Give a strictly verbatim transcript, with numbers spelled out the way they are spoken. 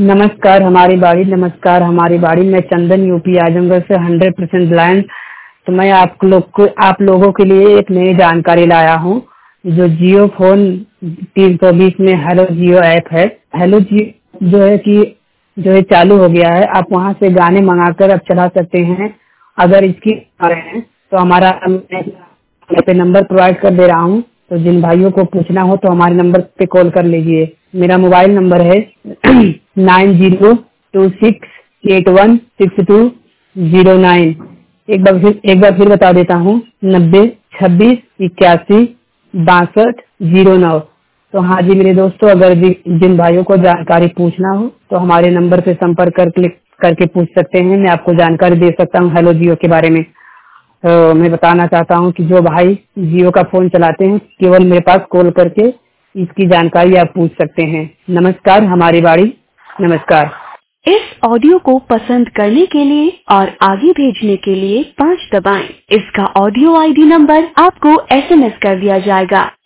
नमस्कार हमारी बाड़ी नमस्कार हमारी बाड़ी मैं चंदन यूपी आजमगढ़ से हंड्रेड परसेंट ब्लाइंड। तो मैं आप लोग को आप लोगों के लिए एक नई जानकारी लाया हूँ। जो जियो फोन तीन सौ बीस में हेलो जियो ऐप है। हेलो जियो जो है कि जो है चालू हो गया है। आप वहाँ से गाने मंगाकर अब चला सकते हैं। अगर इसकी आ रहे हैं तो हमारा पे नंबर प्रोवाइड कर दे रहा हूँ। तो जिन भाइयों को पूछना हो तो हमारे नंबर पे कॉल कर लीजिए। मेरा मोबाइल नंबर है nine zero two six eight one six two zero nine. एक बार फिर एक बार फिर बता देता हूँ, नब्बे छब्बीस इक्यासी बासठ जीरो नौ। तो हाँ जी मेरे दोस्तों, अगर जिन भाइयों को जानकारी पूछना हो तो हमारे नंबर पे संपर्क कर क्लिक करके पूछ सकते हैं। मैं आपको जानकारी दे सकता हूँ हेलो जियो के बारे में। तो मैं बताना चाहता हूँ कि जो भाई जियो का फोन चलाते हैं केवल मेरे पास कॉल करके इसकी जानकारी आप पूछ सकते हैं। नमस्कार हमारी बाड़ी नमस्कार। इस ऑडियो को पसंद करने के लिए और आगे भेजने के लिए पाँच दबाएं। इसका ऑडियो आईडी नंबर आपको एसएमएस कर दिया जाएगा।